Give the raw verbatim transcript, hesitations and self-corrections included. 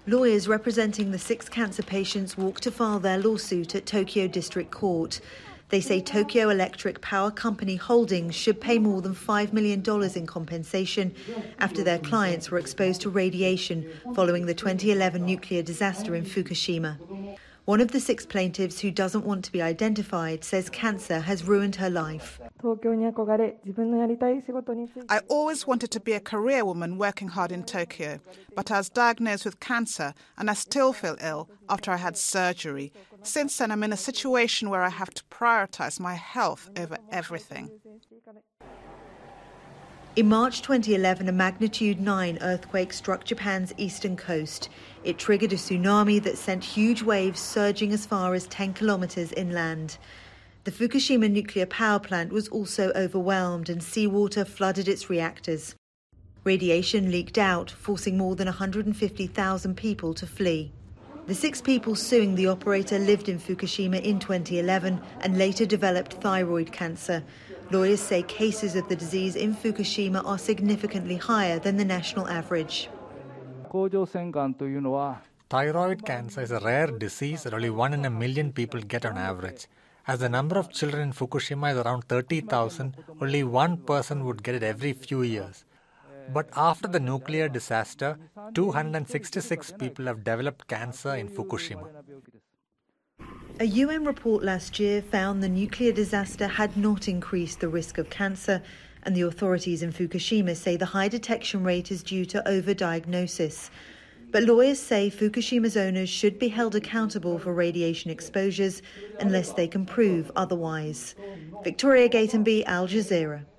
Lawyers representing the six cancer patients walked to file their lawsuit at Tokyo District Court. They say Tokyo Electric Power Company Holdings should pay more than five million dollars in compensation after their clients were exposed to radiation following the twenty eleven nuclear disaster in Fukushima. One of the six plaintiffs, who doesn't want to be identified, says cancer has ruined her life. I always wanted to be a career woman working hard in Tokyo, but I was diagnosed with cancer and I still feel ill after I had surgery. Since then, I'm in a situation where I have to prioritize my health over everything. In March twenty eleven, a magnitude nine earthquake struck Japan's eastern coast. It triggered a tsunami that sent huge waves surging as far as ten kilometres inland. The Fukushima nuclear power plant was also overwhelmed and seawater flooded its reactors. Radiation leaked out, forcing more than one hundred fifty thousand people to flee. The six people suing the operator lived in Fukushima in twenty eleven and later developed thyroid cancer. Lawyers say cases of the disease in Fukushima are significantly higher than the national average. Thyroid cancer is a rare disease that only one in a million people get on average. As the number of children in Fukushima is around thirty thousand, only one person would get it every few years. But after the nuclear disaster, two hundred sixty-six people have developed cancer in Fukushima. A U N report last year found the nuclear disaster had not increased the risk of cancer, and the authorities in Fukushima say the high detection rate is due to overdiagnosis. But lawyers say Fukushima's owners should be held accountable for radiation exposures unless they can prove otherwise. Victoria Gatenby, Al Jazeera.